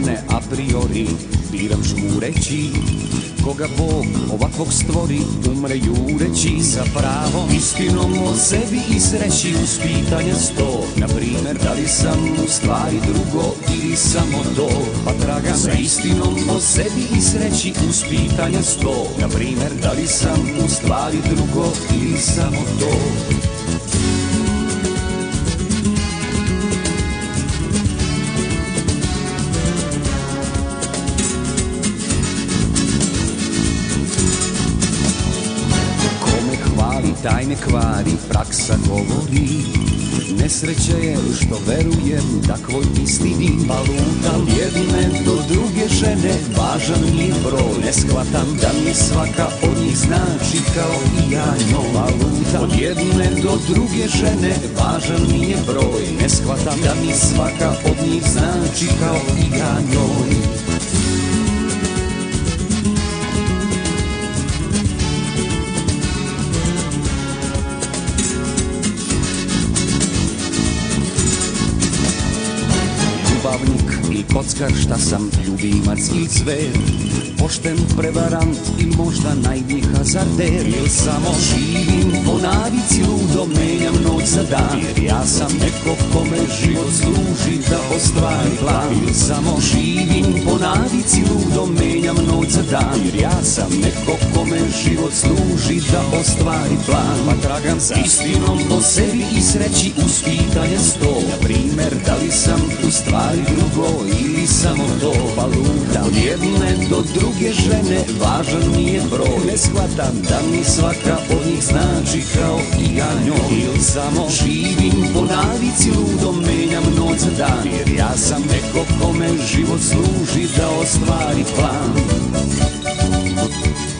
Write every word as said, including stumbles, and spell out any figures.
ne a priori, biram žmureći. Koga Bog ovakvog stvori, umre jureći. Sa pravom istinom o sebi izreći uz pitanja sto. Na primer, da li sam u stvari drugo ili samo to? Pa tragam za istinom o sebi izreći uz pitanja sto. Na primer, da li sam u stvari drugo ili samo to? Taj ne kvari, praksa govori. Nesreće je što verujem takvoj istini. Pa lutam jedne do druge žene, važan mi je broj. Ne shvatam da mi svaka od njih znači kao i ja njoj. Pa lutam od jedne do druge žene, važan mi je broj. Ne shvatam da mi svaka od njih znači kao i ja njoj. I kockar šta sam, ljubimac ili zver, pošten prevarant ili možda naivni hazarder. Ili samo živim po navici ludom, menjam noć za dan, jer ja sam neko kome život služi da ostvari plan. Ili samo živim po navici ludom, menjam noć za dan, jer ja sam neko kome život služi da ostvari plan. Pa tragam za istinom o sebi i sreći uz pitanje sto. Na primer, da li sam u stvari drugo ili samo to? Pa lutam od jedne do druge žene, važan mi je broj. Ne shvatam da mi svaka od njih znači kao i ja njoj. Ili samo živim po navici ludom, menjam noć za dan, jer ja sam neko kome život služi da ostvari plan.